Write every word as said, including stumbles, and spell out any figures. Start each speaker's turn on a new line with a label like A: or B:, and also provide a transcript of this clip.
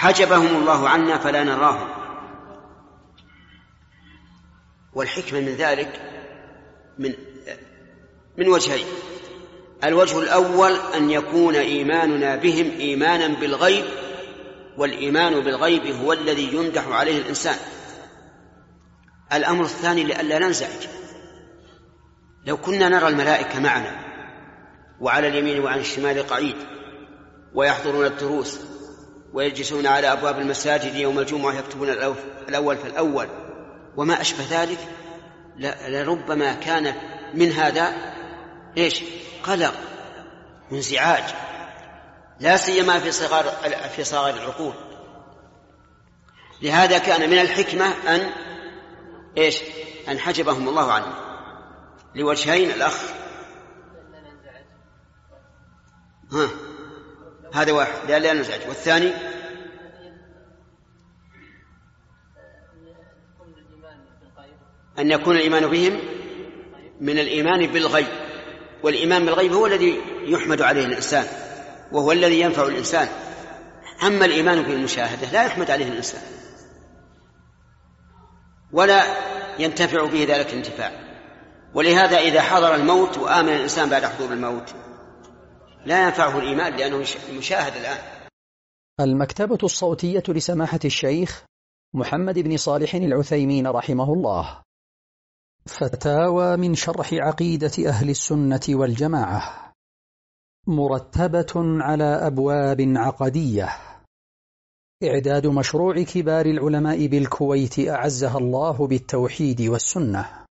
A: حجبهم الله عنا فلا نراهم. والحكمة من ذلك من من وجهين: الوجه الأول أن يكون إيماننا بهم إيمانا بالغيب، والإيمان بالغيب هو الذي يمدح عليه الإنسان. الأمر الثاني لئلا ننزعج. لو كنا نرى الملائكة معنا وعلى اليمين وعن الشمال قعيد، ويحضرون الدروس ويجلسون على أبواب المساجد يوم الجمعة يكتبون الأول فالأول وما أشبه ذلك، لربما كان من هذا إيش؟ قلق وانزعاج، لا سيما في صغار في صغار العقول. لهذا كان من الحكمة أن إيش؟ أن حجبهم الله عنه لوجهين. الأخ ها هذا واحد لا لا نزعج. والثاني أن يكون الإيمان بهم من الإيمان بالغيب، والإيمان بالغيب هو الذي يحمد عليه الإنسان وهو الذي ينفع الإنسان. أما الإيمان بالمشاهدة لا يحمد عليه الإنسان ولا ينتفع به ذلك الانتفاع. ولهذا إذا حضر الموت وآمن الإنسان بعد حضور الموت لا ينفعه الإيمان لأنه مشاهد الآن.
B: المكتبة الصوتية لسماحة الشيخ محمد بن صالح العثيمين رحمه الله. فتاوى من شرح عقيدة أهل السنة والجماعة، مرتبة على أبواب عقدية. إعداد مشروع كبار العلماء بالكويت أعزها الله بالتوحيد والسنة.